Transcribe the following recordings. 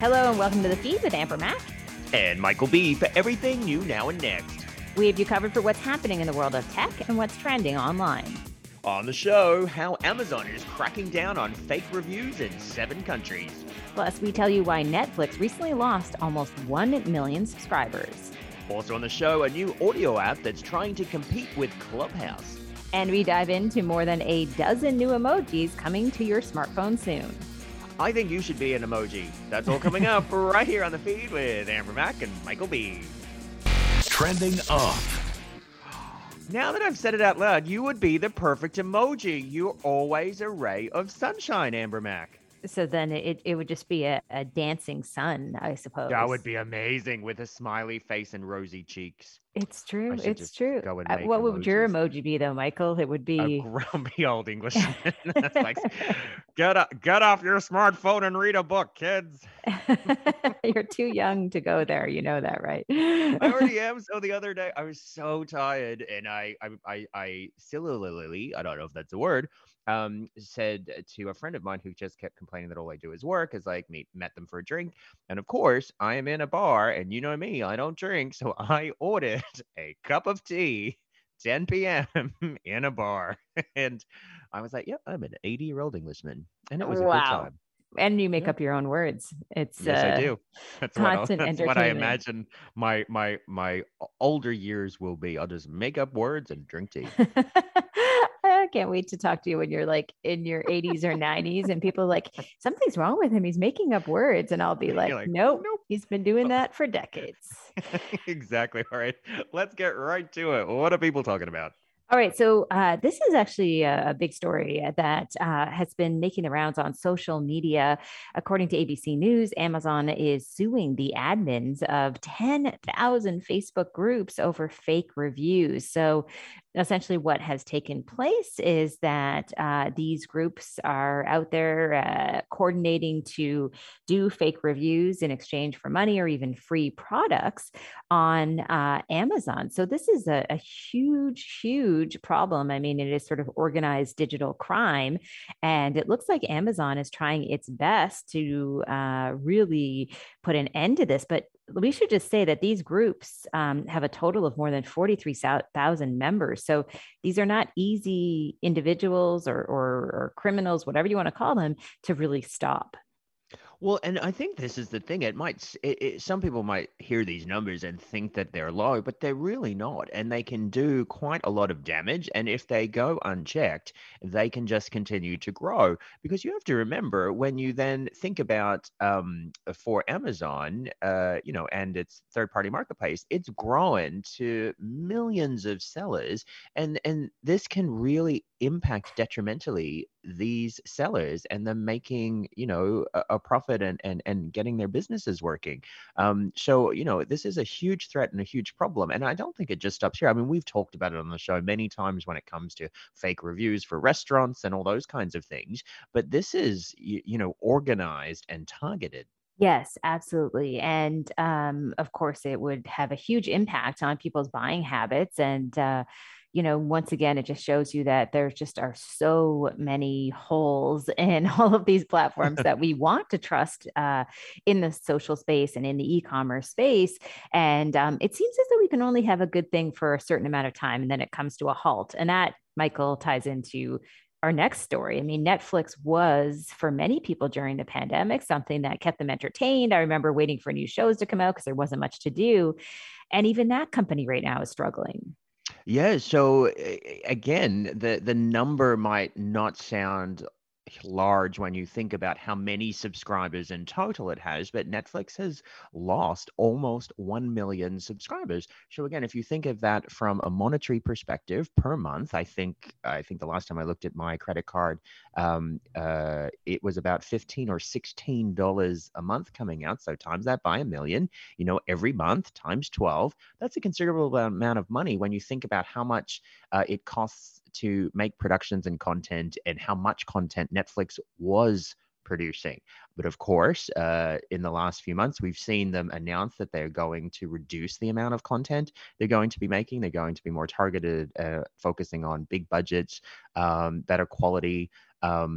Hello and welcome to The Feed with Amber Mac. And Michael B. for everything new now and next. We have you covered for what's happening in the world of tech and what's trending online. On the show, how Amazon is cracking down on fake reviews in 7 countries. Plus, we tell you why Netflix recently lost almost 1 million subscribers. Also on the show, a new audio app that's trying to compete with Clubhouse. And we dive into more than a dozen new emojis coming to your smartphone soon. I think you should be an emoji. That's all coming up right here on The Feed with Amber Mac and Michael B. Trending up. Now that I've said it out loud, you would be the perfect emoji. You're always a ray of sunshine, Amber Mac. So then it would just be a dancing sun, I suppose. That would be amazing with a smiley face and rosy cheeks. It's true. I should It's just true. go and make What would your emojis. emoji be, though, Michael? It would A be grumpy old Englishman. That's like, get off your smartphone and read a book, kids. You're too young to go there. You know that, right? I already am. So the other day, I was so tired, and I silly, I don't know if that's a word, said to a friend of mine who just kept complaining that all I do is work, is like met them for a drink, and of course I am in a bar, and you know me, I don't drink, so I ordered a cup of tea. 10 p.m. in a bar. And I was like, yeah, I'm an 80-year-old Englishman. And it was a good Wow. time. And you make Yeah. up your own words. It's Yes, I do. That's constant that's what I entertainment. imagine my older years will be. I'll just make up words and drink tea. I can't wait to talk to you when you're like in your 80s or 90s and people are like, something's wrong with him. He's making up words. And I'll be like, You're like, nope, nope. he's been doing that for decades. Exactly. All right. Let's get right to it. What are people talking about? All right. So this is actually a big story that has been making the rounds on social media. According to ABC News, Amazon is suing the admins of 10,000 Facebook groups over fake reviews. So essentially what has taken place is that these groups are out there coordinating to do fake reviews in exchange for money or even free products on Amazon. So this is a huge problem. I mean, it is sort of organized digital crime. And it looks like Amazon is trying its best to really put an end to this. But we should just say that these groups have a total of more than 43,000 members. So these are not easy individuals or criminals, whatever you want to call them, to really stop. Well, and I think this is the thing. Some people might hear these numbers and think that they're low, but they're really not. And they can do quite a lot of damage. And if they go unchecked, they can just continue to grow. Because you have to remember, when you then think about for Amazon, and its third-party marketplace, it's grown to millions of sellers, and this can really impact detrimentally these sellers and them making a profit and getting their businesses working. So this is a huge threat and a huge problem, and I don't think it just stops here. I mean, we've talked about it on the show many times when it comes to fake reviews for restaurants and all those kinds of things, but this is organized and targeted. Yes, absolutely. And of course, it would have a huge impact on people's buying habits. And, once again, it just shows you that there just are so many holes in all of these platforms that we want to trust in the social space and in the e-commerce space. And it seems as though we can only have a good thing for a certain amount of time, and then it comes to a halt. And that, Michael, ties into our next story. I mean, Netflix was for many people during the pandemic something that kept them entertained. I remember waiting for new shows to come out because there wasn't much to do. And even that company right now is struggling. Yeah, so again, the number might not sound large when you think about how many subscribers in total it has, but Netflix has lost almost 1 million subscribers. So again, if you think of that from a monetary perspective per month, I think the last time I looked at my credit card, it was about $15 or $16 a month coming out. So times that by a million, every month times 12, that's a considerable amount of money when you think about how much it costs to make productions and content, and how much content Netflix was producing. But of course, in the last few months, we've seen them announce that they're going to reduce the amount of content they're going to be making. They're going to be more targeted, focusing on big budgets, better quality,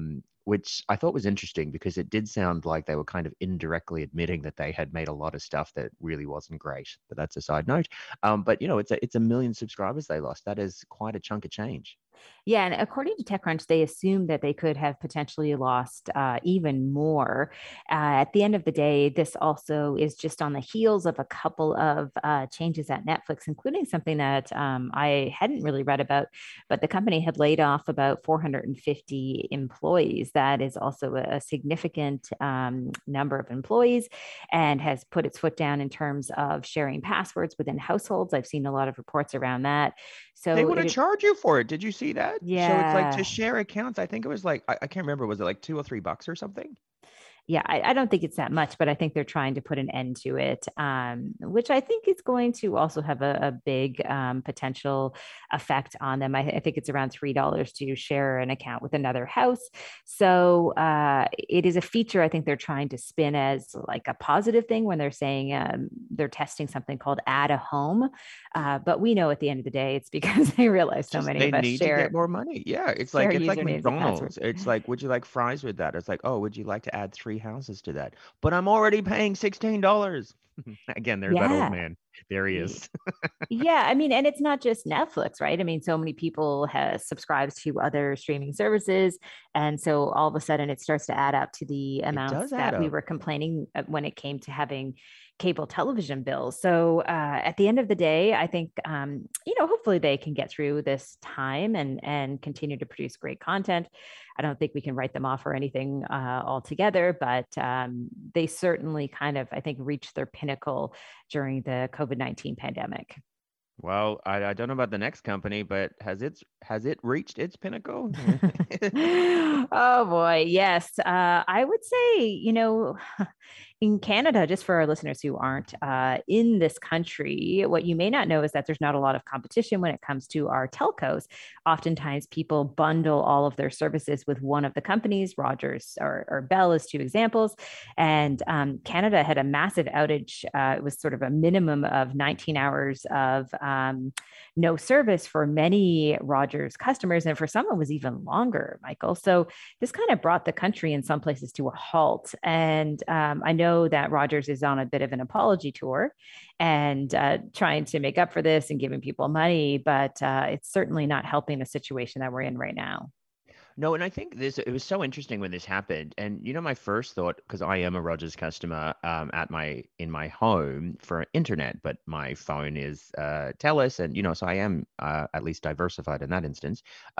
which I thought was interesting because it did sound like they were kind of indirectly admitting that they had made a lot of stuff that really wasn't great. But that's a side note. But it's a million subscribers they lost. That is quite a chunk of change. Yeah, and according to TechCrunch, they assumed that they could have potentially lost even more. At the end of the day, this also is just on the heels of a couple of changes at Netflix, including something that I hadn't really read about, but the company had laid off about 450 employees. That is also a significant number of employees and has put its foot down in terms of sharing passwords within households. I've seen a lot of reports around that. They So want to it, charge you for it. Did you see that? So it's like to yeah. share accounts. I think it was like I can't remember. Was it like $2 or $3 or something? Yeah, I don't think it's that much, but I think they're trying to put an end to it, which I think is going to also have a big potential effect on them. I think it's around $3 to share an account with another house. So it is a feature I think they're trying to spin as like a positive thing when they're saying they're testing something called Add a Home. But we know at the end of the day, it's because they realize so Just many they of us need to get more money. Yeah, share it's like usernames and passwords. McDonald's. It's like, would you like fries with that? It's like, oh, would you like to add 3 houses to that? But I'm already paying $16. Again, there's that old Yeah. man. There he is. Yeah, I mean, and it's not just Netflix, right? I mean, so many people have subscribed to other streaming services, and so all of a sudden it starts to add up to the It amounts does add that we up. were complaining when it came to having cable television bills. So at the end of the day, I think hopefully they can get through this time and continue to produce great content. I don't think we can write them off or anything altogether, but they certainly kind of, I think, reached their pinnacle during the COVID-19 pandemic. Well, I don't know about the next company, but has it reached its pinnacle? Oh boy, yes. I would say, in Canada, just for our listeners who aren't in this country, what you may not know is that there's not a lot of competition when it comes to our telcos. Oftentimes, people bundle all of their services with one of the companies, Rogers or Bell is two examples. And Canada had a massive outage. It was sort of a minimum of 19 hours of no service for many Rogers customers. And for some, it was even longer, Michael. So this kind of brought the country in some places to a halt. And I know that Rogers is on a bit of an apology tour and trying to make up for this and giving people money, but it's certainly not helping the situation that we're in right now. No, and I think it was so interesting when this happened. And my first thought, because I am a Rogers customer in my home for internet, but my phone is Telus, and so I am at least diversified in that instance.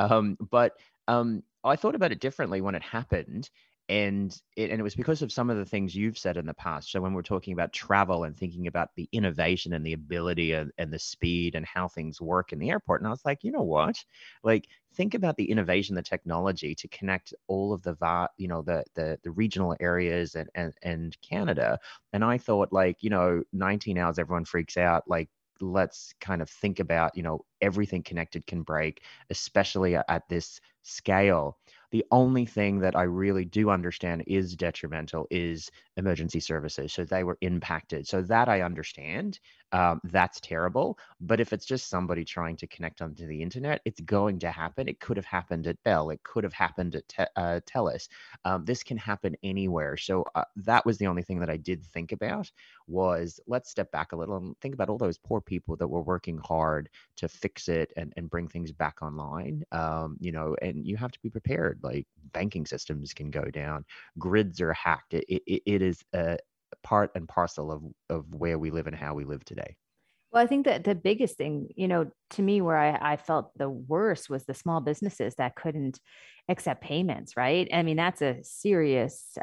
But I thought about it differently when it happened. And it was because of some of the things you've said in the past. So when we're talking about travel and thinking about the innovation and the ability and the speed and how things work in the airport, and I was like, you know what? Like, think about the innovation, the technology to connect all of the regional areas and Canada. And I thought, like, 19 hours, everyone freaks out. Like, let's kind of think about, everything connected can break, especially at this scale. The only thing that I really do understand is detrimental is emergency services. So they were impacted. So that I understand. That's terrible. But if it's just somebody trying to connect onto the internet, it's going to happen. It could have happened at Bell. It could have happened at Telus. This can happen anywhere. So that was the only thing that I did think about was let's step back a little and think about all those poor people that were working hard to fix it and bring things back online. And you have to be prepared. Like banking systems can go down, grids are hacked. It is a part and parcel of where we live and how we live today. Well, I think that the biggest thing, to me, where I felt the worst was the small businesses that couldn't accept payments, right? I mean, that's a serious,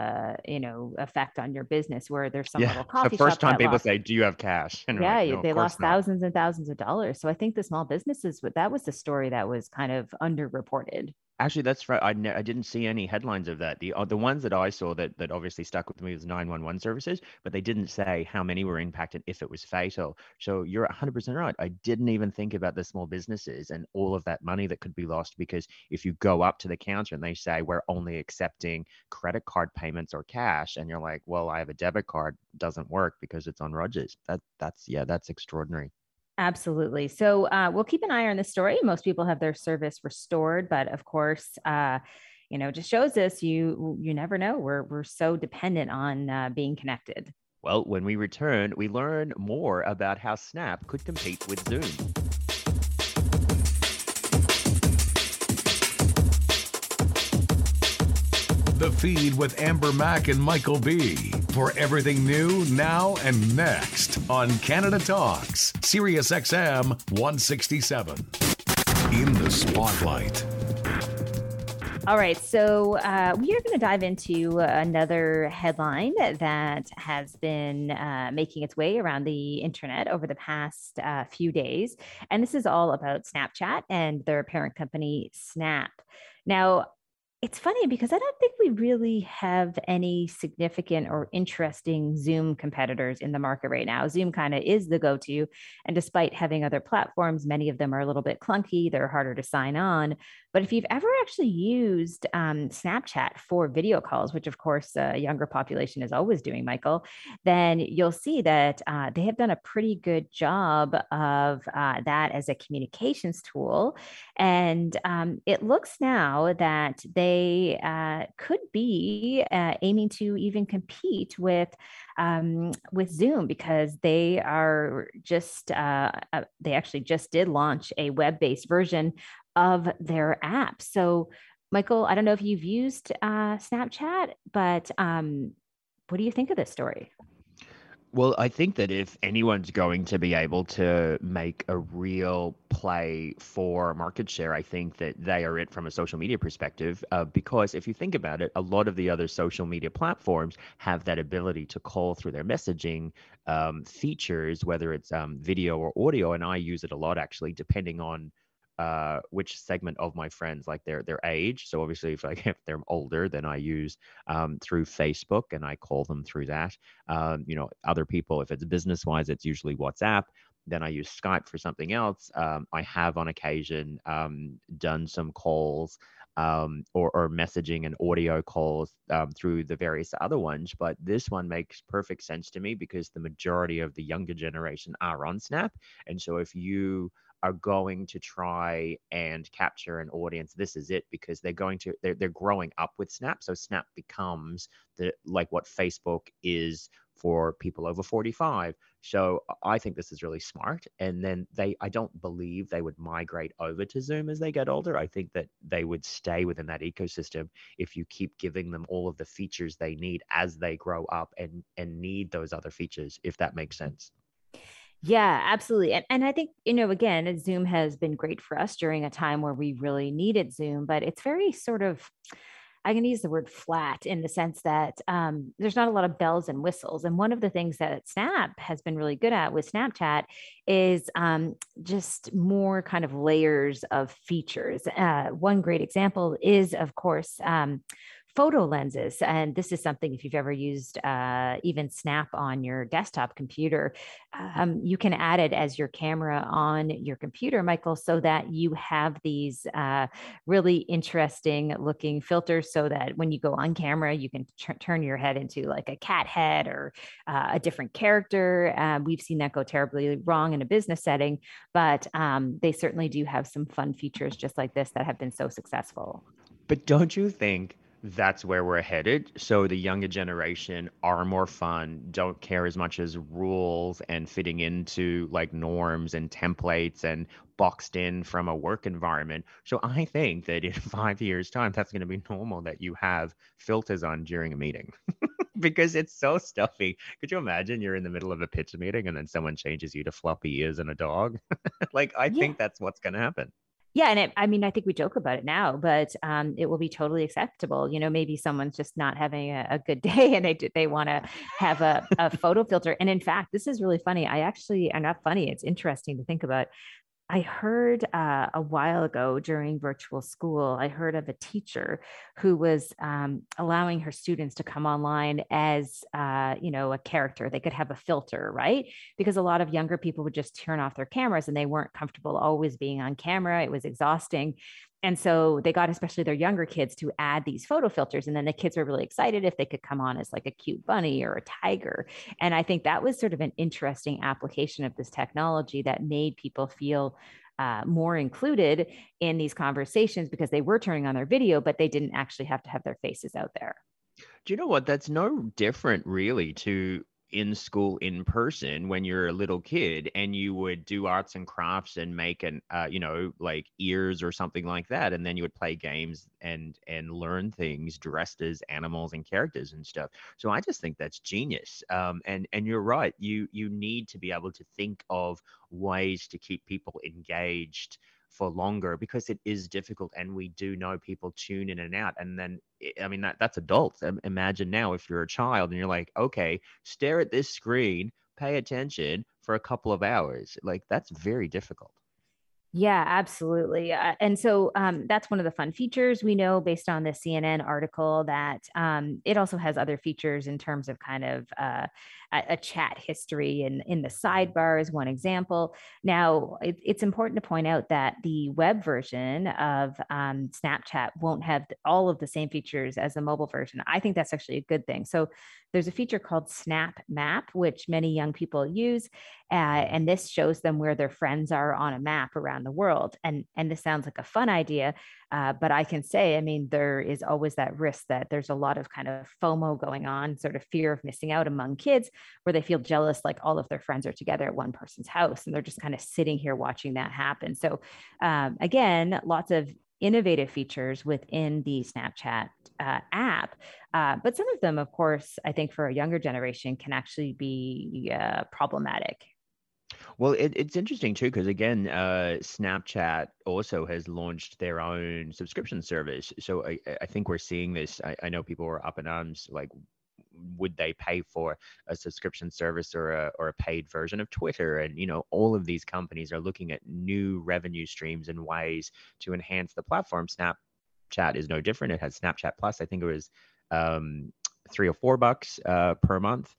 effect on your business where there's some Yeah, little it's the coffee first shop time that people lost. say, "Do you have cash?" And you're like, Yeah, "No, of they course lost not." thousands and thousands of dollars. So I think the small businesses, that was the story that was kind of underreported. Actually, that's right. I didn't see any headlines of that. The ones that I saw that obviously stuck with me was 911 services, but they didn't say how many were impacted if it was fatal. So you're 100% right. I didn't even think about the small businesses and all of that money that could be lost because if you go up to the counter and they say we're only accepting credit card payments or cash, and you're like, well, I have a debit card, doesn't work because it's on Rogers. That's extraordinary. Absolutely. So we'll keep an eye on this story. Most people have their service restored, but of course, just shows us you never know. We're so dependent on being connected. Well, when we return, we learn more about how Snap could compete with Zoom. The Feed with Amber Mack and Michael B. For everything new, now, and next on Canada Talks, Sirius XM 167. In the Spotlight. All right, so we are going to dive into another headline that has been making its way around the internet over the past few days. And this is all about Snapchat and their parent company, Snap. Now, it's funny because I don't think we really have any significant or interesting Zoom competitors in the market right now. Zoom kind of is the go-to. And despite having other platforms, many of them are a little bit clunky. They're harder to sign on. But if you've ever actually used Snapchat for video calls, which of course a younger population is always doing, Michael, then you'll see that they have done a pretty good job of that as a communications tool. And it looks now that they could be aiming to even compete with Zoom, because they are just they actually just did launch a web-based version of their app. So, Michael, I don't know if you've used Snapchat, but what do you think of this story? Well, I think that if anyone's going to be able to make a real play for market share, I think that they are it from a social media perspective. Because if you think about it, a lot of the other social media platforms have that ability to call through their messaging features, whether it's video or audio. And I use it a lot, actually, depending on which segment of my friends, like their age. So obviously, if they're older, then I use through Facebook and I call them through that. Other people, if it's business wise, it's usually WhatsApp. Then I use Skype for something else. I have on occasion done some calls or messaging and audio calls through the various other ones. But this one makes perfect sense to me because the majority of the younger generation are on Snap. And so if you are going to try and capture an audience, this is it, because they're growing up with Snap. So Snap becomes like what Facebook is for people over 45. So I think this is really smart. And then I don't believe they would migrate over to Zoom as they get older. I think that they would stay within that ecosystem if you keep giving them all of the features they need as they grow up and need those other features, if that makes sense. Yeah, absolutely. And I think, again, Zoom has been great for us during a time where we really needed Zoom, but it's very sort of, I'm going to use the word flat in the sense that there's not a lot of bells and whistles. And one of the things that Snap has been really good at with Snapchat is just more kind of layers of features. One great example is, of course, photo lenses. And this is something, if you've ever used even Snap on your desktop computer, you can add it as your camera on your computer, Michael, so that you have these really interesting looking filters so that when you go on camera, you can turn your head into like a cat head or a different character. We've seen that go terribly wrong in a business setting, but they certainly do have some fun features just like this that have been so successful. But don't you think that's where we're headed? So the younger generation are more fun, don't care as much as rules and fitting into like norms and templates and boxed in from a work environment. So I think that in 5 years' time, that's going to be normal that you have filters on during a meeting because it's so stuffy. Could you imagine you're in the middle of a pitch meeting and then someone changes you to floppy ears and a dog? I Yeah. think that's what's going to happen. Yeah, and I think we joke about it now, but it will be totally acceptable. Maybe someone's just not having a good day, and they want to have a photo filter. And in fact, this is really funny. I'm not funny. It's interesting to think about. I heard a while ago during virtual school, I heard of a teacher who was allowing her students to come online as, a character. They could have a filter, right? Because a lot of younger people would just turn off their cameras and they weren't comfortable always being on camera. It was exhausting. And so they got, especially their younger kids, to add these photo filters. And then the kids were really excited if they could come on as like a cute bunny or a tiger. And I think that was sort of an interesting application of this technology that made people feel more included in these conversations because they were turning on their video, but they didn't actually have to have their faces out there. Do you know what? That's no different really to in school in person when you're a little kid and you would do arts and crafts and make an like ears or something like that, and then you would play games and learn things dressed as animals and characters and stuff. So I just think that's genius. And you're right, you need to be able to think of ways to keep people engaged for longer, because it is difficult, and we do know people tune in and out. And then I mean, that's adults. Imagine now if you're a child and you're like, okay, stare at this screen, pay attention for a couple of hours. Like, that's very difficult. Yeah, absolutely. And so that's one of the fun features. We know based on the CNN article that it also has other features in terms of kind of a chat history in the sidebar is one example. Now, it's important to point out that the web version of Snapchat won't have all of the same features as the mobile version. I think that's actually a good thing. So there's a feature called Snap Map, which many young people use. And this shows them where their friends are on a map around the world. And this sounds like a fun idea, but I can say, I mean, there is always that risk that there's a lot of kind of FOMO going on, sort of fear of missing out among kids, where they feel jealous, like all of their friends are together at one person's house, and they're just kind of sitting here watching that happen. So again, lots of innovative features within the Snapchat app. But some of them, of course, I think for a younger generation can actually be problematic. Well, it's interesting too, because again, Snapchat also has launched their own subscription service. So I think we're seeing this. I know people are up in arms, like, would they pay for a subscription service or a paid version of Twitter? And, all of these companies are looking at new revenue streams and ways to enhance the platform. Snapchat is no different. It has Snapchat Plus. I think it was $3 or $4 per month.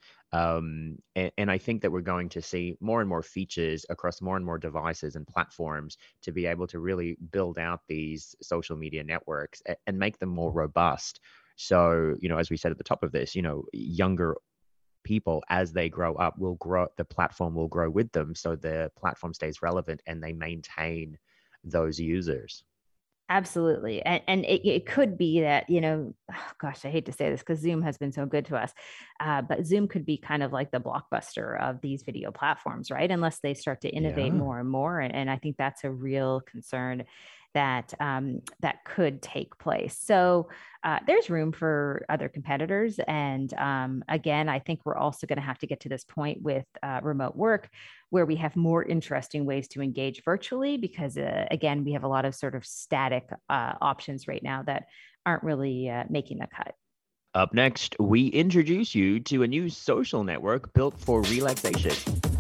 And I think that we're going to see more and more features across more and more devices and platforms to be able to really build out these social media networks and make them more robust. So, as we said at the top of this, younger people, as they grow up, the platform will grow with them. So the platform stays relevant and they maintain those users. Absolutely. And it could be that, oh gosh, I hate to say this because Zoom has been so good to us, but Zoom could be kind of like the Blockbuster of these video platforms, right? Unless they start to innovate more and more. And I think that's a real concern that that could take place. So there's room for other competitors. And again, I think we're also going to have to get to this point with remote work where we have more interesting ways to engage virtually, because again, we have a lot of sort of static options right now that aren't really making the cut. Up next, we introduce you to a new social network built for relaxation.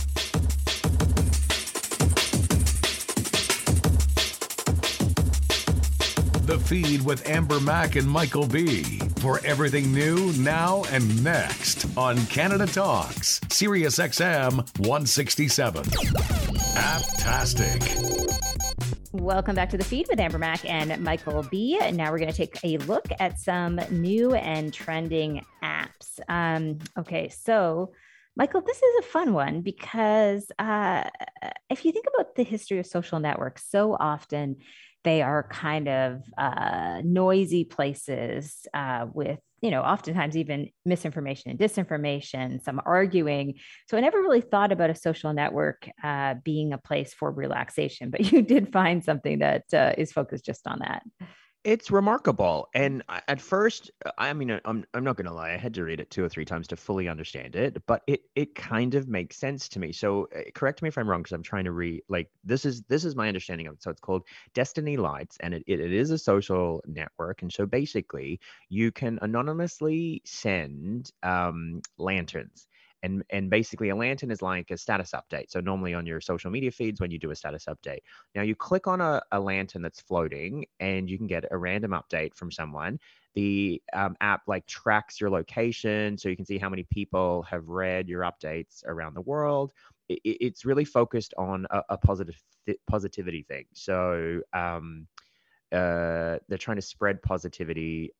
The Feed with Amber Mack and Michael B. For everything new, now, and next on Canada Talks, Sirius XM 167. Apptastic. Welcome back to The Feed with Amber Mack and Michael B. And now we're going to take a look at some new and trending apps. Okay, so Michael, this is a fun one because if you think about the history of social networks, so often they are kind of noisy places with, oftentimes even misinformation and disinformation, some arguing. So I never really thought about a social network being a place for relaxation, but you did find something that is focused just on that. It's remarkable. And at first, I mean, I'm not going to lie, I had to read it 2 or 3 times to fully understand it, but it kind of makes sense to me. So correct me if I'm wrong, because I'm trying to this is my understanding of it. So it's called Destiny Lights, and it is a social network. And so basically, you can anonymously send lanterns. And basically, a lantern is like a status update. So normally on your social media feeds, when you do a status update, now you click on a lantern that's floating and you can get a random update from someone. The app tracks your location, so you can see how many people have read your updates around the world. It's really focused on a positivity thing. So they're trying to spread positivity,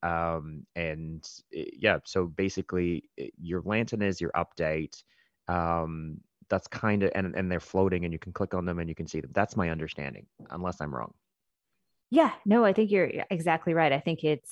so basically your lantern is your update. That's kind of, and they're floating and you can click on them and you can see them. That's my understanding, unless I'm wrong. Yeah, no, I think you're exactly right. I think it's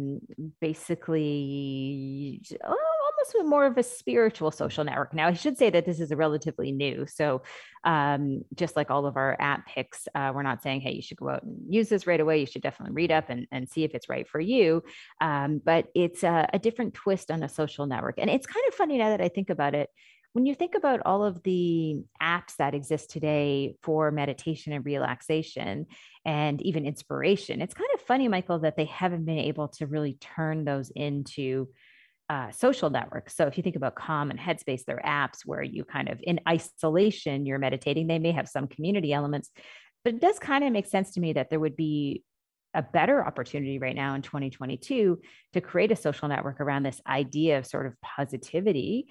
basically almost more of a spiritual social network. Now, I should say that this is a relatively new. So, just like all of our app picks, we're not saying, hey, you should go out and use this right away. You should definitely read up and see if it's right for you. But it's a different twist on a social network. And it's kind of funny now that I think about it. When you think about all of the apps that exist today for meditation and relaxation, and even inspiration. It's kind of funny, Michael, that they haven't been able to really turn those into social networks. So if you think about Calm and Headspace, they're apps where you kind of in isolation, you're meditating. They may have some community elements, but it does kind of make sense to me that there would be a better opportunity right now in 2022 to create a social network around this idea of sort of positivity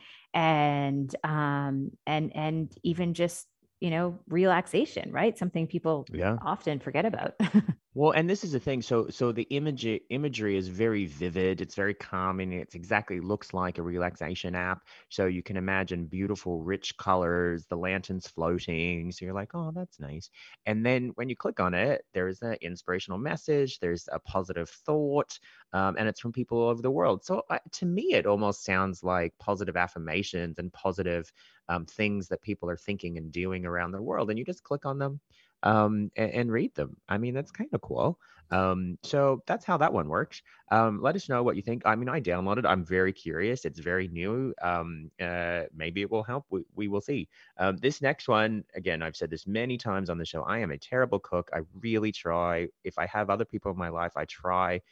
and even just relaxation, right? Something people Yeah. often forget about. Well, and this is the thing. So the imagery is very vivid. It's very calming. It's exactly looks like a relaxation app. So you can imagine beautiful, rich colors, the lanterns floating. So you're like, oh, that's nice. And then when you click on it, there's an inspirational message. There's a positive thought, and it's from people all over the world. So to me, it almost sounds like positive affirmations and positive things that people are thinking and doing around the world. And you just click on them and read them. I mean, that's kind of cool. So that's how that one works. Let us know what you think. I mean, I downloaded. I'm very curious. It's very new. Maybe it will help. We will see. This next one, again, I've said this many times on the show. I am a terrible cook. I really try. If I have other people in my life, I try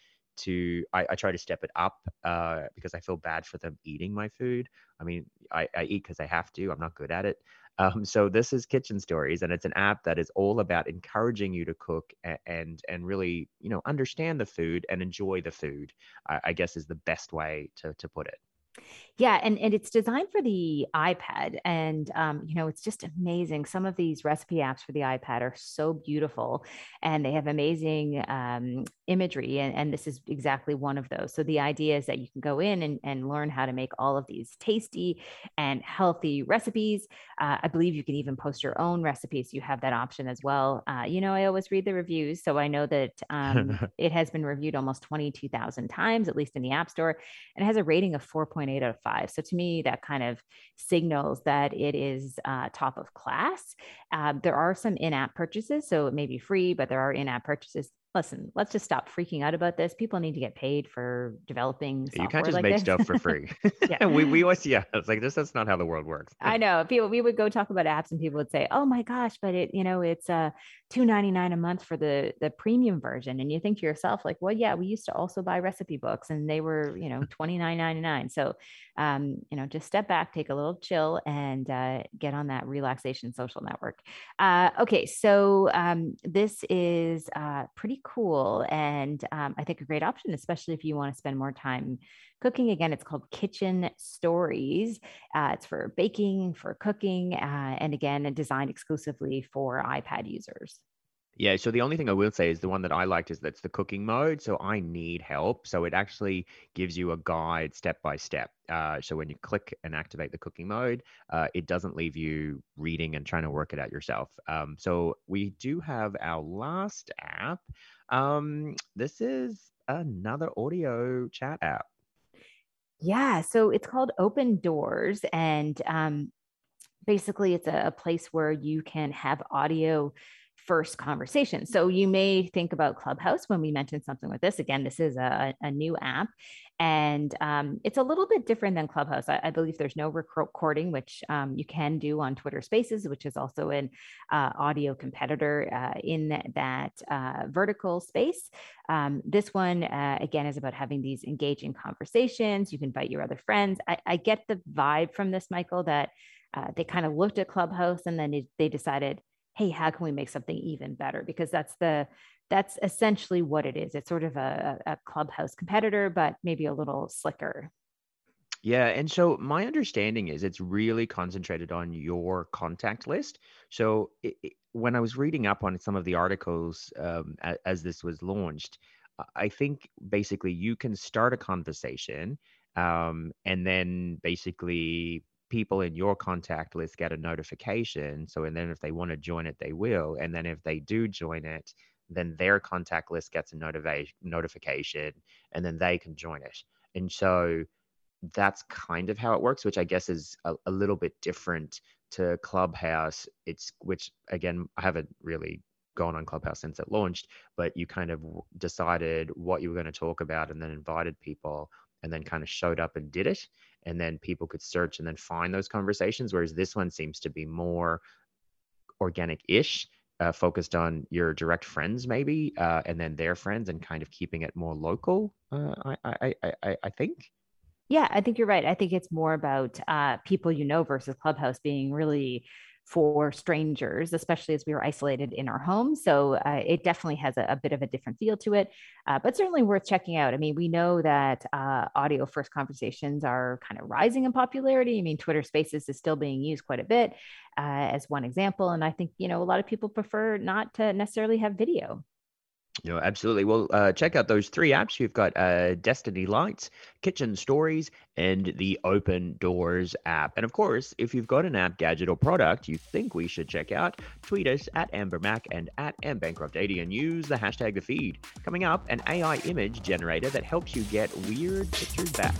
I try to step it up because I feel bad for them eating my food. I mean, I eat because I have to. I'm not good at it. So this is Kitchen Stories, and it's an app that is all about encouraging you to cook and really, understand the food and enjoy the food. I guess is the best way to put it. Yeah, and it's designed for the iPad, and it's just amazing. Some of these recipe apps for the iPad are so beautiful, and they have amazing imagery, and this is exactly one of those. So the idea is that you can go in and learn how to make all of these tasty and healthy recipes. I believe you can even post your own recipes. You have that option as well. I always read the reviews, so I know that it has been reviewed almost 22,000 times, at least in the App Store, and it has a rating of 4.8 out of 5. So to me, that kind of signals that it is top of class. There are some in-app purchases, so it may be free, but there are in-app purchases. Listen, let's just stop freaking out about this. People need to get paid for developing You can't software just like make this. stuff for free. Yeah. We always, yeah, it's like this. That's not how the world works. I know people, we would go talk about apps and people would say, oh my gosh, but it's $2.99 a month for the premium version. And you think to yourself like, well, yeah, we used to also buy recipe books and they were, $29.99. So, just step back, take a little chill and get on that relaxation social network. Okay. So this is pretty cool. And I think a great option, especially if you want to spend more time cooking. Again, it's called Kitchen Stories. It's for baking, for cooking, and again, designed exclusively for iPad users. Yeah, so the only thing I will say is the one that I liked is that's the cooking mode. So I need help. So it actually gives you a guide step by step. So when you click and activate the cooking mode, it doesn't leave you reading and trying to work it out yourself. So we do have our last app. This is another audio chat app. Yeah, so it's called Open Doors, and basically it's a place where you can have audio first conversation. So you may think about Clubhouse when we mentioned something like this. Again, this is a new app, and it's a little bit different than Clubhouse. I believe there's no recording, which you can do on Twitter Spaces, which is also an audio competitor in that vertical space. This one, again, is about having these engaging conversations. You can invite your other friends. I get the vibe from this, Michael, that they kind of looked at Clubhouse and then they decided, hey, how can we make something even better? Because that's essentially what it is. It's sort of a Clubhouse competitor, but maybe a little slicker. Yeah, and so my understanding is it's really concentrated on your contact list. So when I was reading up on some of the articles as this was launched, I think basically you can start a conversation and then basically people in your contact list get a notification. So, and then if they want to join it, they will. And then if they do join it, then their contact list gets a notification, and then they can join it. And so that's kind of how it works, which I guess is a little bit different to Clubhouse. Which again, I haven't really gone on Clubhouse since it launched, but you kind of decided what you were going to talk about and then invited people and then kind of showed up and did it. And then people could search and then find those conversations. Whereas this one seems to be more organic-ish, focused on your direct friends maybe, and then their friends, and kind of keeping it more local. I think. Yeah, I think you're right. I think it's more about people you know versus Clubhouse being really for strangers, especially as we were isolated in our homes. So it definitely has a bit of a different feel to it, but certainly worth checking out. I mean, we know that audio first conversations are kind of rising in popularity. I mean, Twitter Spaces is still being used quite a bit as one example. And I think, a lot of people prefer not to necessarily have video. Absolutely. Well, check out those 3 apps. You've got Destiny Lights, Kitchen Stories, and the Open Doors app. And of course, if you've got an app, gadget, or product you think we should check out, tweet us at AmberMac and at mbancroft80 and use the hashtag #TheFeed. Coming up, an AI image generator that helps you get weird pictures back.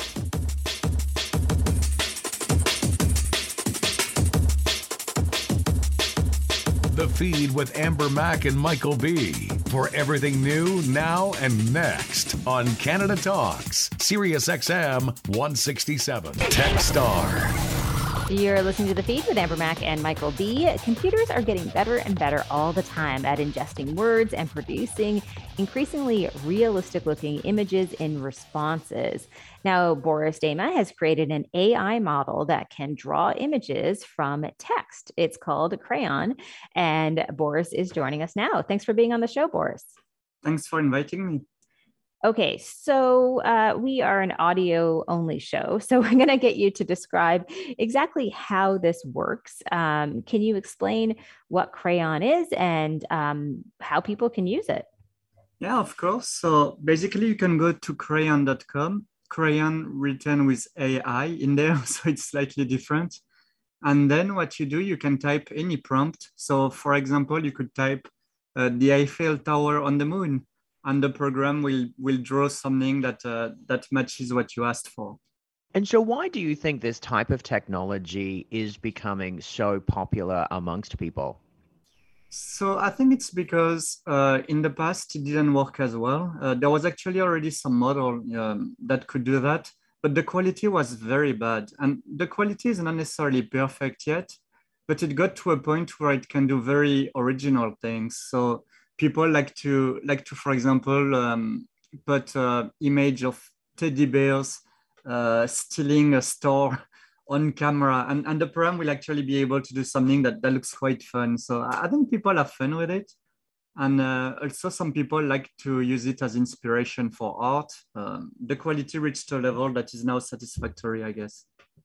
The Feed with Amber Mack and Michael B. For everything new, now, and next on Canada Talks, Sirius XM 167. Techstar. You're listening to The Feed with Amber Mack and Michael B. Computers are getting better and better all the time at ingesting words and producing increasingly realistic-looking images in responses. Now, Boris Dema has created an AI model that can draw images from text. It's called Crayon, and Boris is joining us now. Thanks for being on the show, Boris. Thanks for inviting me. Okay, so we are an audio-only show, so I'm going to get you to describe exactly how this works. Can you explain what Crayon is and how people can use it? Yeah, of course. So basically, you can go to crayon.com, Crayon written with AI in there, so it's slightly different. And then what you do, you can type any prompt. So for example, you could type the Eiffel Tower on the moon, and the program will draw something that matches what you asked for. And so why do you think this type of technology is becoming so popular amongst people? So I think it's because in the past, it didn't work as well. There was actually already some model that could do that, but the quality was very bad. And the quality is not necessarily perfect yet, but it got to a point where it can do very original things. So people like to, for example, put image of teddy bears stealing a store on camera, and the program will actually be able to do something that looks quite fun. So I think people have fun with it. And also some people like to use it as inspiration for art. The quality reached a level that is now satisfactory, I guess.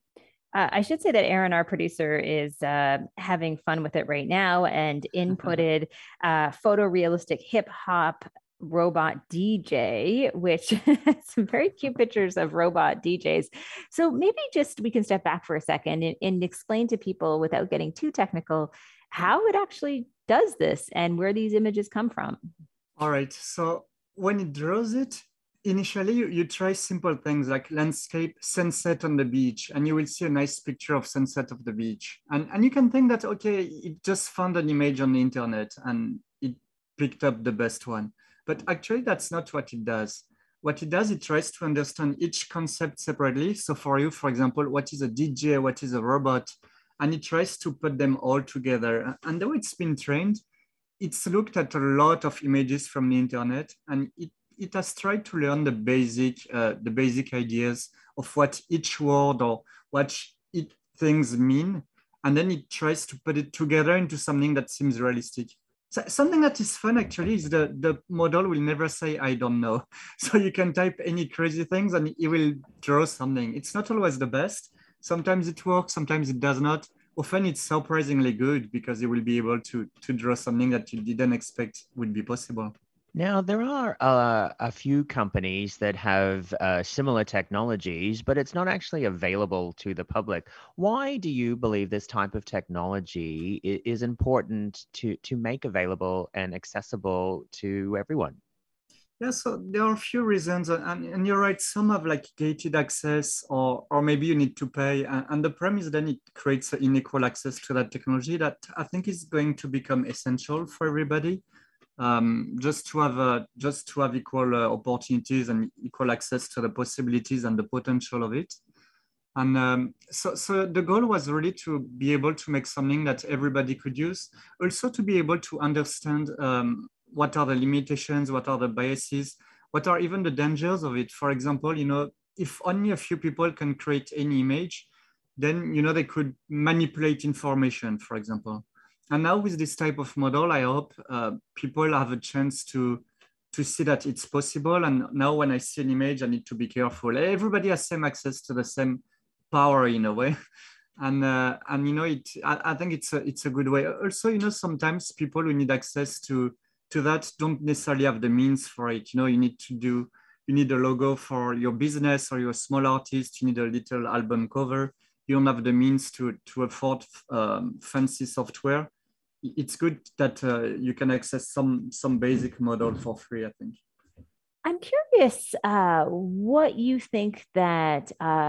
I should say that Aaron, our producer, is having fun with it right now and inputted photorealistic hip hop robot DJ, which has some very cute pictures of robot DJs. So maybe just we can step back for a second and explain to people, without getting too technical, how it actually does this and where these images come from. All right. So when it draws it, initially you try simple things like landscape, sunset on the beach, and you will see a nice picture of sunset of the beach. And you can think that, okay, it just found an image on the internet and it picked up the best one. But actually, that's not what it does. What it does, it tries to understand each concept separately. So for you, for example, what is a DJ, what is a robot? And it tries to put them all together. And the way it's been trained, it's looked at a lot of images from the internet, and it has tried to learn the basic ideas of what each word or what things mean. And then it tries to put it together into something that seems realistic. So something that is fun actually is the model will never say, I don't know. So you can type any crazy things and it will draw something. It's not always the best. Sometimes it works, sometimes it does not. Often it's surprisingly good because you will be able to draw something that you didn't expect would be possible. Now, there are a few companies that have similar technologies, but it's not actually available to the public. Why do you believe this type of technology is important to make available and accessible to everyone? Yeah, so there are a few reasons, and you're right. Some have like gated access, or maybe you need to pay. And the premise then it creates an unequal access to that technology that I think is going to become essential for everybody. Just to have equal opportunities and equal access to the possibilities and the potential of it. And so the goal was really to be able to make something that everybody could use, also to be able to understand what are the limitations, what are the biases, what are even the dangers of it. For example, if only a few people can create any image, then they could manipulate information, for example. And now with this type of model, I hope people have a chance to see that it's possible. And now when I see an image, I need to be careful. Everybody has same access to the same power in a way. And I think it's a good way. Also, sometimes people who need access to that don't necessarily have the means for it. You need a logo for your business, or you're a small artist, you need a little album cover. You don't have the means to afford fancy software. It's good that you can access some basic model for free, I think. I'm curious what you think that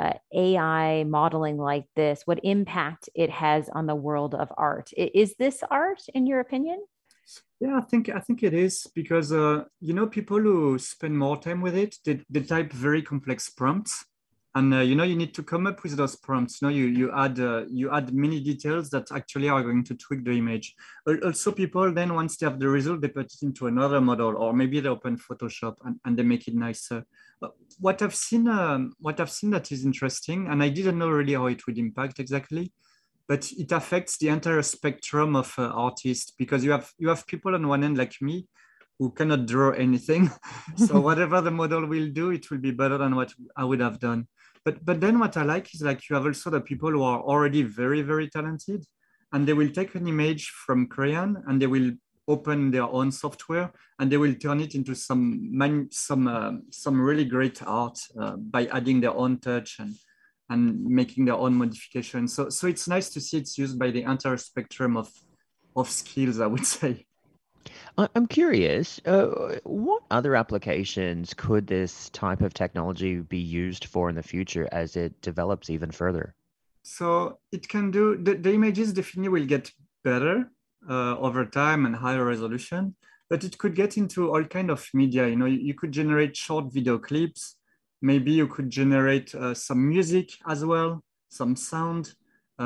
AI modeling like this, what impact it has on the world of art. Is this art, in your opinion? Yeah, I think it is, because people who spend more time with it, they type very complex prompts, and you need to come up with those prompts. You add many details that actually are going to tweak the image. Also, people then, once they have the result, they put it into another model, or maybe they open Photoshop and they make it nicer. What I've seen that is interesting, and I didn't know really how it would impact exactly, but it affects the entire spectrum of artists, because you have people on one end like me who cannot draw anything. So whatever the model will do, it will be better than what I would have done. But then what I like is, like, you have also the people who are already very, very talented, and they will take an image from Crayon and they will open their own software and they will turn it into some really great art by adding their own touch and making their own modifications. So it's nice to see it's used by the entire spectrum of skills, I would say. I'm curious, what other applications could this type of technology be used for in the future as it develops even further? So it can do, the images definitely will get better over time and higher resolution, but it could get into all kind of media. You could generate short video clips. Maybe you could generate some music as well, some sound.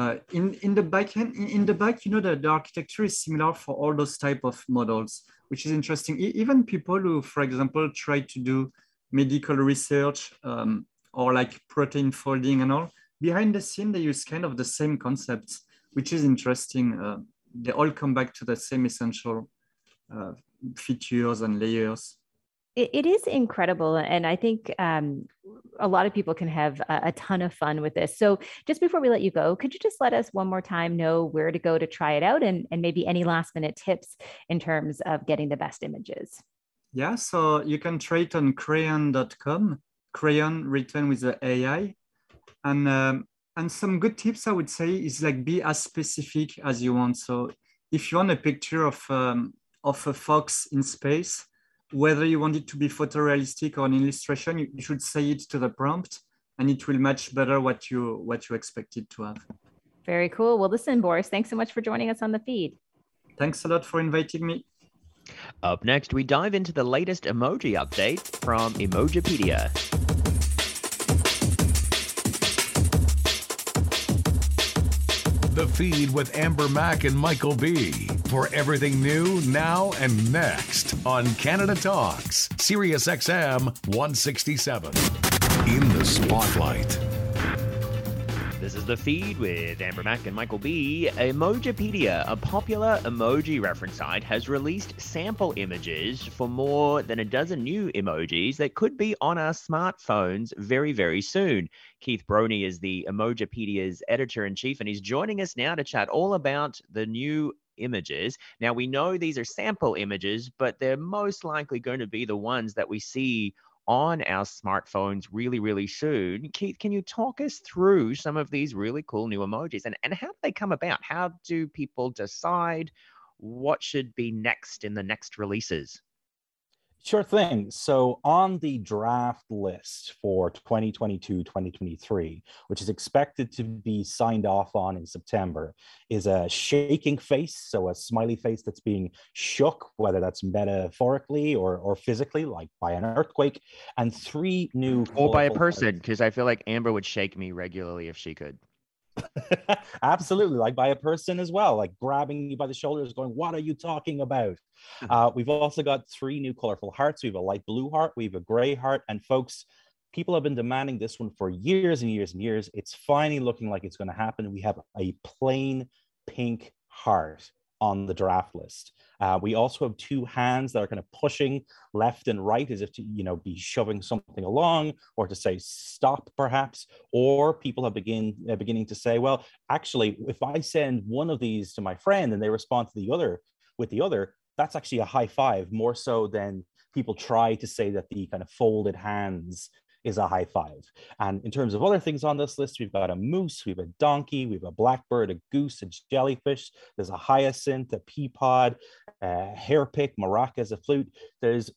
In the back, the architecture is similar for all those type of models, which is interesting. Even people who, for example, try to do medical research or like protein folding and all, behind the scene, they use kind of the same concepts, which is interesting. They all come back to the same essential features and layers. It is incredible. And I think a lot of people can have a ton of fun with this. So just before we let you go, could you just let us one more time know where to go to try it out, and maybe any last minute tips in terms of getting the best images? Yeah, so you can try it on crayon.com, crayon written with the AI. And some good tips I would say is, like, be as specific as you want. So if you want a picture of a fox in space, whether you want it to be photorealistic or an illustration, you should say it to the prompt, and it will match better what you expect it to have. Very cool. Well, listen, Boris, thanks so much for joining us on the feed. Thanks a lot for inviting me. Up next, we dive into the latest emoji update from Emojipedia. The Feed with Amber Mack and Michael B. For everything new, now, and next on Canada Talks, Sirius XM 167. In the Spotlight. This is The Feed with Amber Mack and Michael B. Emojipedia, a popular emoji reference site, has released sample images for more than a dozen new emojis that could be on our smartphones very, very soon. Keith Brony is the Emojipedia's editor-in-chief, and he's joining us now to chat all about the new images. Now, we know these are sample images, but they're most likely going to be the ones that we see on our smartphones really, really soon. Keith, can you talk us through some of these really cool new emojis and how do they come about? How do people decide what should be next in the next releases? Sure thing. So on the draft list for 2022-2023, which is expected to be signed off on in September, is a shaking face. So a smiley face that's being shook, whether that's metaphorically or physically, like by an earthquake, and three new... Or by a person, because I feel like Amber would shake me regularly if she could. Absolutely, like by a person as well, like grabbing you by the shoulders, going, "What are you talking about?" We've also got three new colorful hearts. We have a light blue heart, we have a gray heart, and folks, people have been demanding this one for years and years and years. It's finally looking like it's going to happen. We have a plain pink heart on the draft list. We also have two hands that are kind of pushing left and right as if to, be shoving something along or to say stop perhaps, or people have beginning to say, well, actually, if I send one of these to my friend and they respond to the other with the other, that's actually a high five, more so than people try to say that the kind of folded hands is a high five. And in terms of other things on this list, we've got a moose, we have a donkey, we have a blackbird, a goose, a jellyfish, there's a hyacinth, a pea pod, a hairpick, maracas, a flute. There's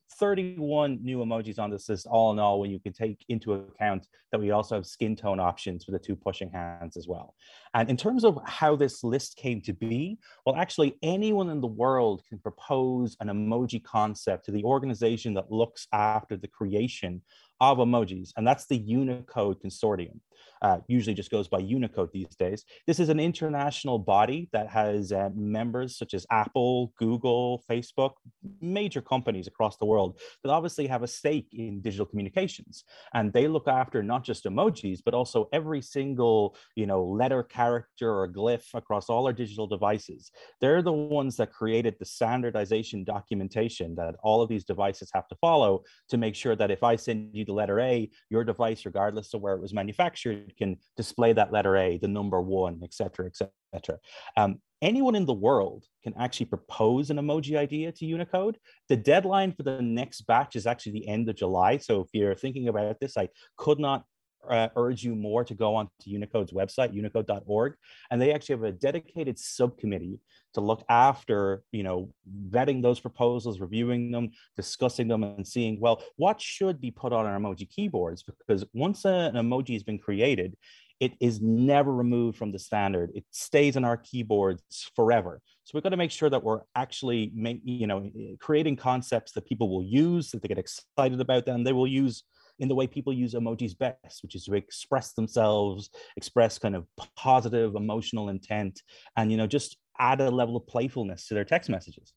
31 new emojis on this list, all in all, when you can take into account that we also have skin tone options for the two pushing hands as well. And in terms of how this list came to be, well, actually, anyone in the world can propose an emoji concept to the organization that looks after the creation of emojis, and that's the Unicode Consortium. Usually just goes by Unicode these days. This is an international body that has members such as Apple, Google, Facebook, major companies across the world that obviously have a stake in digital communications. And they look after not just emojis, but also every single, letter, character, or glyph across all our digital devices. They're the ones that created the standardization documentation that all of these devices have to follow to make sure that if I send you the letter A, your device, regardless of where it was manufactured, can display that letter A, the number one, et cetera, et cetera. Anyone in the world can actually propose an emoji idea to Unicode. The deadline for the next batch is actually the end of July. So if you're thinking about this, I could not urge you more to go onto Unicode's website, unicode.org, and they actually have a dedicated subcommittee to look after, vetting those proposals, reviewing them, discussing them, and seeing, well, what should be put on our emoji keyboards? Because once an emoji has been created, it is never removed from the standard. It stays on our keyboards forever. So we've got to make sure that we're actually creating concepts that people will use, that they get excited about, and they will use in the way people use emojis best, which is to express themselves, express kind of positive emotional intent, and just add a level of playfulness to their text messages.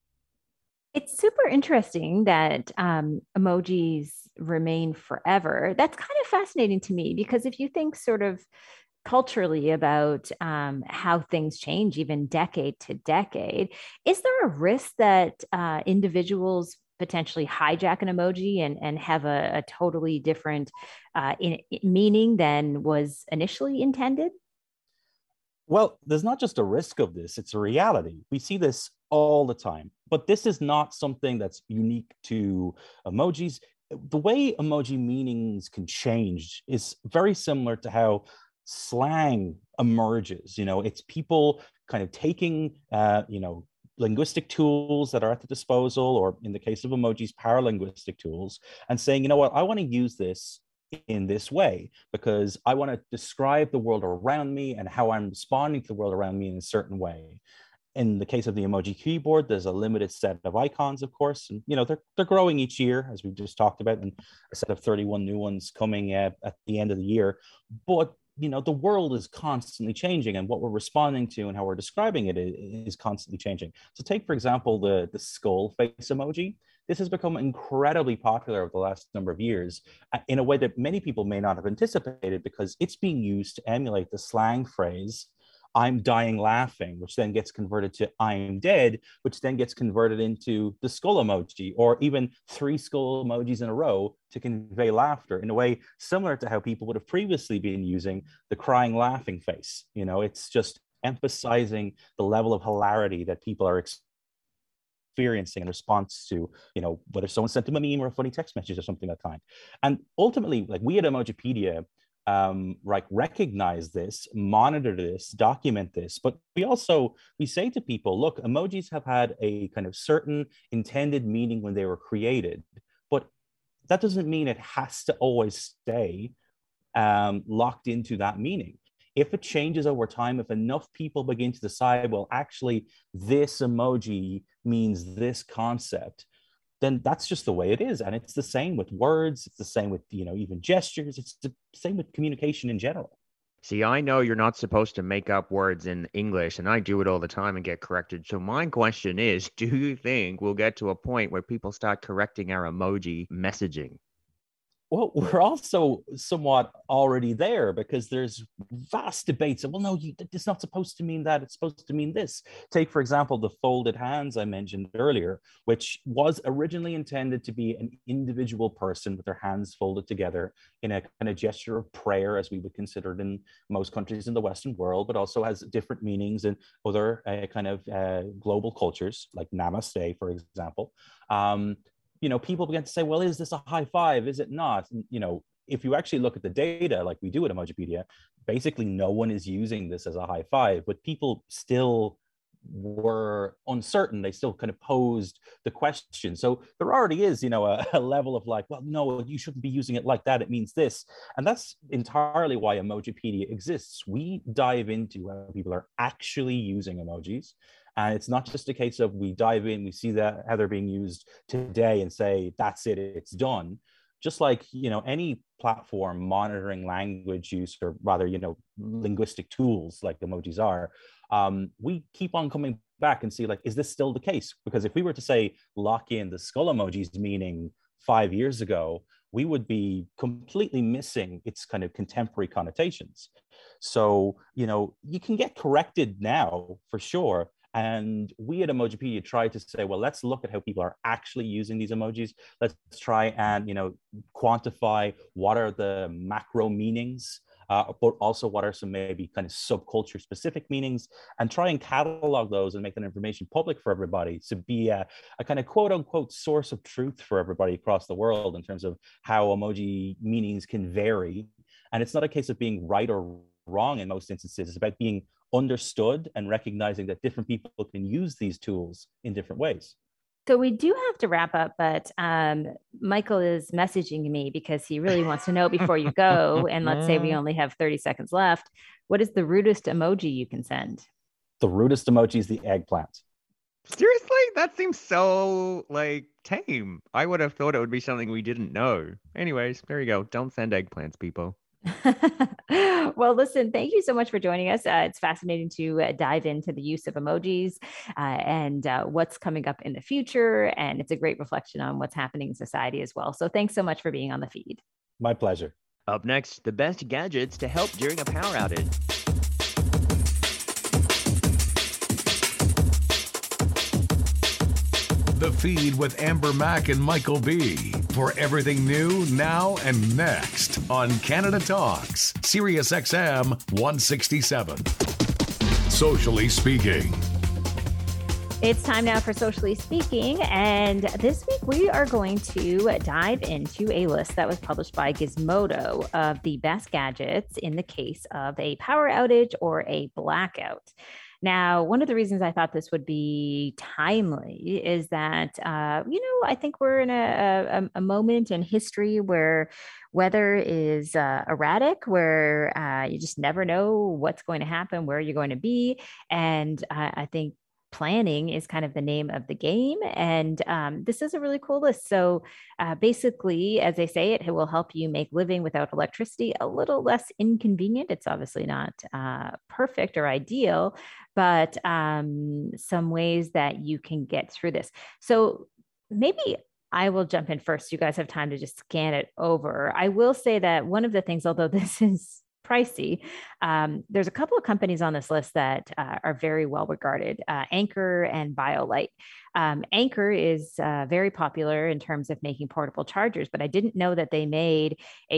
It's super interesting that emojis remain forever. That's kind of fascinating to me because if you think sort of culturally about how things change even decade to decade, is there a risk that individuals potentially hijack an emoji and have a totally different meaning than was initially intended? Well, there's not just a risk of this, it's a reality. We see this all the time, but this is not something that's unique to emojis. The way emoji meanings can change is very similar to how slang emerges. It's people kind of taking, linguistic tools that are at the disposal, or in the case of emojis, paralinguistic tools, and saying, you know what, I want to use this in this way because I want to describe the world around me and how I'm responding to the world around me in a certain way. In the case of the emoji keyboard, there's a limited set of icons, of course, and they're growing each year, as we've just talked about, and a set of 31 new ones coming at the end of the year. But the world is constantly changing, and what we're responding to and how we're describing it is constantly changing. So take, for example, the skull face emoji. This has become incredibly popular over the last number of years in a way that many people may not have anticipated, because it's being used to emulate the slang phrase, "I'm dying laughing," which then gets converted to "I'm dead," which then gets converted into the skull emoji, or even 3 skull emojis in a row to convey laughter in a way similar to how people would have previously been using the crying laughing face. It's just emphasizing the level of hilarity that people are experiencing in response to, whether someone sent them a meme or a funny text message or something like that kind. And ultimately, like, we at Emojipedia, recognize this, monitor this, document this, but we say to people, look, emojis have had a kind of certain intended meaning when they were created, but that doesn't mean it has to always stay locked into that meaning. If it changes over time, if enough people begin to decide, well, actually, this emoji means this concept, then that's just the way it is. And it's the same with words. It's the same with, even gestures. It's the same with communication in general. See, I know you're not supposed to make up words in English, and I do it all the time and get corrected. So my question is, do you think we'll get to a point where people start correcting our emoji messaging? Well, we're also somewhat already there, because there's vast debates of, well, no, it's not supposed to mean that, it's supposed to mean this. Take, for example, the folded hands I mentioned earlier, which was originally intended to be an individual person with their hands folded together in a kind of gesture of prayer, as we would consider it in most countries in the Western world, but also has different meanings in other global cultures, like namaste, for example. People begin to say, well, is this a high five? Is it not? And, if you actually look at the data, like we do at Emojipedia, basically no one is using this as a high five, but people still were uncertain. They still kind of posed the question. So there already is, a level of like, well, no, you shouldn't be using it like that. It means this. And that's entirely why Emojipedia exists. We dive into how people are actually using emojis. And it's not just a case of we dive in, we see that how they're being used today and say, that's it, it's done. Just like, any platform monitoring language use, or rather, linguistic tools like emojis are, we keep on coming back and see, like, is this still the case? Because if we were to say, lock in the skull emojis meaning 5 years ago, we would be completely missing its kind of contemporary connotations. So, you can get corrected now for sure. And we at Emojipedia try to say, well, let's look at how people are actually using these emojis. Let's try and, quantify what are the macro meanings, but also what are some maybe kind of subculture specific meanings, and try and catalog those and make that information public for everybody to be a kind of quote unquote source of truth for everybody across the world in terms of how emoji meanings can vary. And it's not a case of being right or wrong in most instances. It's about being understood and recognizing that different people can use these tools in different ways. So we do have to wrap up, but Michael is messaging me because he really wants to know before you go. And let's say we only have 30 seconds left. What is the rudest emoji you can send? The rudest emoji is the eggplant. Seriously? That seems so, tame. I would have thought it would be something we didn't know. Anyways, there you go. Don't send eggplants, people. Well, listen, thank you so much for joining us. It's fascinating to dive into the use of emojis and what's coming up in the future. And it's a great reflection on what's happening in society as well. So thanks so much for being on the feed. My pleasure. Up next, the best gadgets to help during a power outage. The Feed with Amber Mack and Michael B. For everything new, now, and next on Canada Talks, Sirius XM 167. Socially Speaking. It's time now for Socially Speaking, and this week we are going to dive into a list that was published by Gizmodo of the best gadgets in the case of a power outage or a blackout. Now, one of the reasons I thought this would be timely is that, I think we're in a moment in history where weather is erratic, where you just never know what's going to happen, where you're going to be. And I think planning is kind of the name of the game. And this is a really cool list. So basically, as they say, it will help you make living without electricity a little less inconvenient. It's obviously not perfect or ideal, but some ways that you can get through this. So maybe I will jump in first. You guys have time to just scan it over. I will say that one of the things, although this is pricey. There's a couple of companies on this list that are very well regarded, Anker and BioLite. Anker is very popular in terms of making portable chargers, but I didn't know that they made a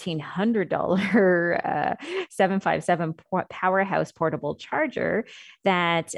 $1,400 757 powerhouse portable charger that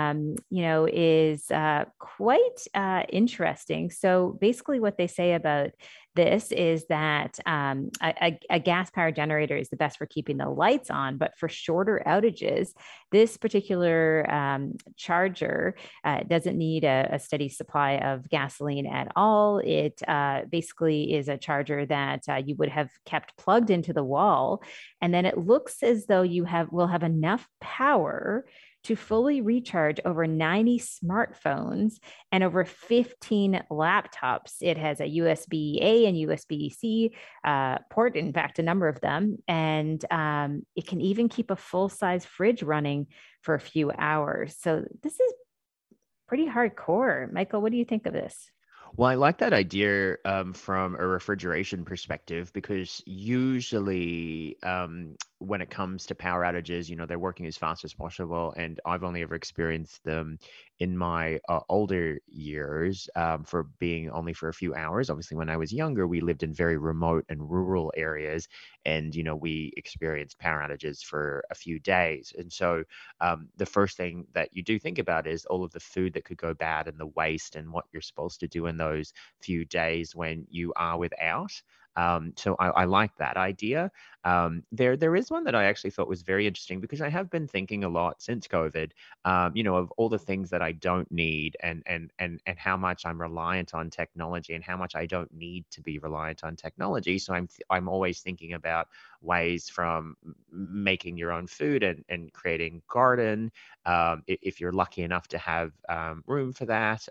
is quite interesting. So basically, what they say about this is that a gas power generator is the best for keeping the lights on, but for shorter outages, this particular charger doesn't need a steady supply of gasoline at all. It basically is a charger that you would have kept plugged into the wall, and then it looks as though will have enough power to fully recharge over 90 smartphones and over 15 laptops. It has a USB-A and USB-C port, in fact, a number of them. And it can even keep a full-size fridge running for a few hours. So this is pretty hardcore. Michael, what do you think of this? Well, I like that idea from a refrigeration perspective, because usually when it comes to power outages, they're working as fast as possible. And I've only ever experienced them in my older years for being only for a few hours. Obviously, when I was younger, we lived in very remote and rural areas, and we experienced power outages for a few days. And so the first thing that you do think about is all of the food that could go bad and the waste and what you're supposed to do in those few days when you are without. So I like that idea. There is one that I actually thought was very interesting, because I have been thinking a lot since COVID, of all the things that I don't need, and how much I'm reliant on technology and how much I don't need to be reliant on technology. So I'm always thinking about ways from making your own food and creating garden, if you're lucky enough to have room for that.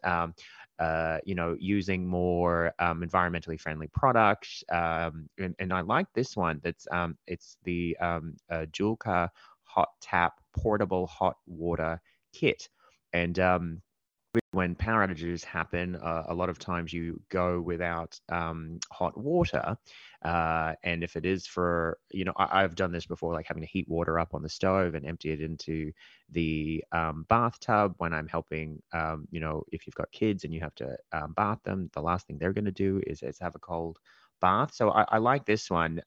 Using more environmentally friendly products. And I like this one. It's the Julka Hot Tap Portable Hot Water Kit. And when power outages happen, a lot of times you go without hot water. And if it is for, I've done this before, like having to heat water up on the stove and empty it into the bathtub when I'm helping, if you've got kids and you have to bath them, the last thing they're going to do is have a cold bath. So I like this one.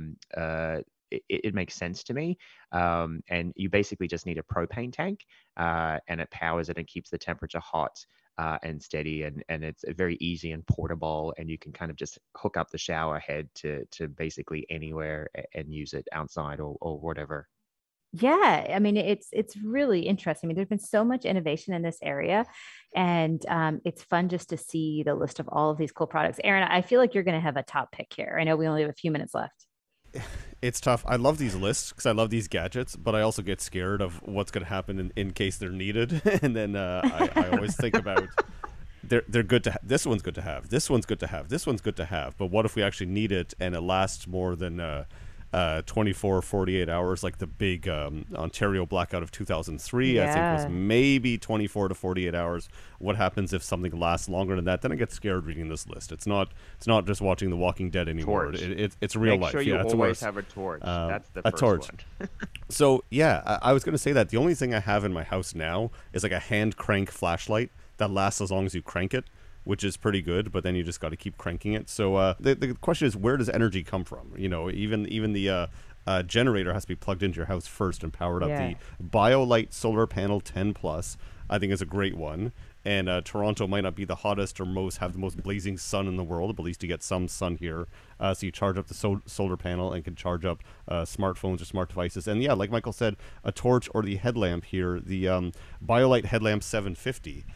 It makes sense to me. And you basically just need a propane tank, and it powers it and keeps the temperature hot and steady. And it's very easy and portable, and you can kind of just hook up the shower head to basically anywhere and use it outside or whatever. Yeah, I mean, it's really interesting. I mean, there's been so much innovation in this area, and it's fun just to see the list of all of these cool products. Aaron, I feel like you're going to have a top pick here. I know we only have a few minutes left. It's tough. I love these lists because I love these gadgets, but I also get scared of what's going to happen in case they're needed. And then I always think about they're good to have. This one's good to have. This one's good to have. This one's good to have. But what if we actually need it and it lasts more than 24 or 48 hours, like the big Ontario blackout of 2003, I think was maybe 24 to 48 hours. What happens if something lasts longer than that? Then I get scared reading this list. It's not just watching The Walking Dead anymore. It's real life. Make sure you it's always have a torch. That's the first torch. one. So yeah, I was going to say that the only thing I have in my house now is like a hand crank flashlight that lasts as long as you crank it, which is pretty good, but then you just got to keep cranking it. So the question is, where does energy come from? Even the generator has to be plugged into your house first and powered up. The BioLite Solar Panel 10 Plus, I think, is a great one. And Toronto might not be the hottest or have the most blazing sun in the world, but at least you get some sun here. So you charge up the solar panel and can charge up smartphones or smart devices. And yeah, like Michael said, a torch or the headlamp here, the BioLite Headlamp 750.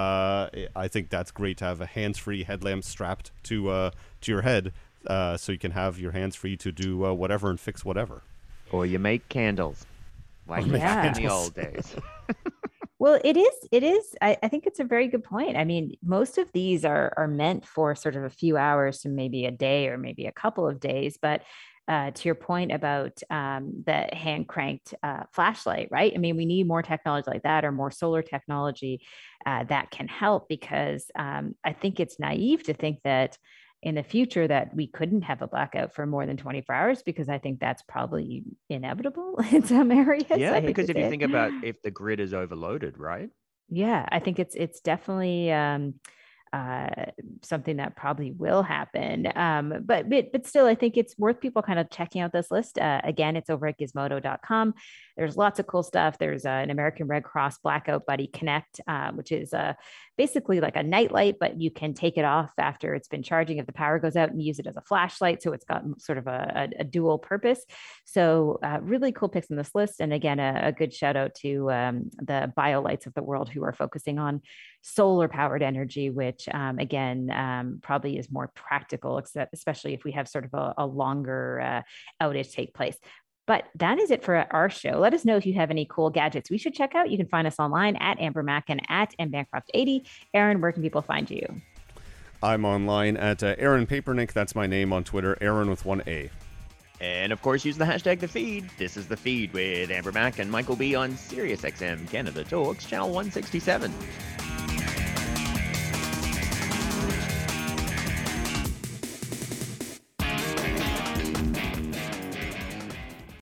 I think that's great to have a hands-free headlamp strapped to your head, so you can have your hands free to do whatever and fix whatever. Or you make candles, like in the old days. Well, it is. I think it's a very good point. I mean, most of these are meant for sort of a few hours to maybe a day or maybe a couple of days, but to your point about the hand cranked flashlight, right? I mean, we need more technology like that, or more solar technology that can help, because I think it's naive to think that in the future that we couldn't have a blackout for more than 24 hours, because I think that's probably inevitable in some areas. Yeah, because if you think about if the grid is overloaded, right? Yeah, I think it's definitely something that probably will happen. But still, I think it's worth people kind of checking out this list. Again, it's over at gizmodo.com. There's lots of cool stuff. There's an American Red Cross Blackout Buddy Connect, which is basically like a nightlight, but you can take it off after it's been charging if the power goes out and use it as a flashlight. So it's got sort of a dual purpose. So really cool picks in this list. And again, a good shout out to the BioLights of the world who are focusing on solar powered energy, which again, probably is more practical, especially if we have sort of a longer outage take place. But that is it for our show. Let us know if you have any cool gadgets we should check out. You can find us online at Amber Mac and at mbancroft80. Aaron, where can people find you? I'm online at Aaron Papernick. That's my name on Twitter, Aaron with 1 A. And of course, use the hashtag The Feed. This is The Feed with Amber Mac and Michael B on SiriusXM Canada Talks, channel 167.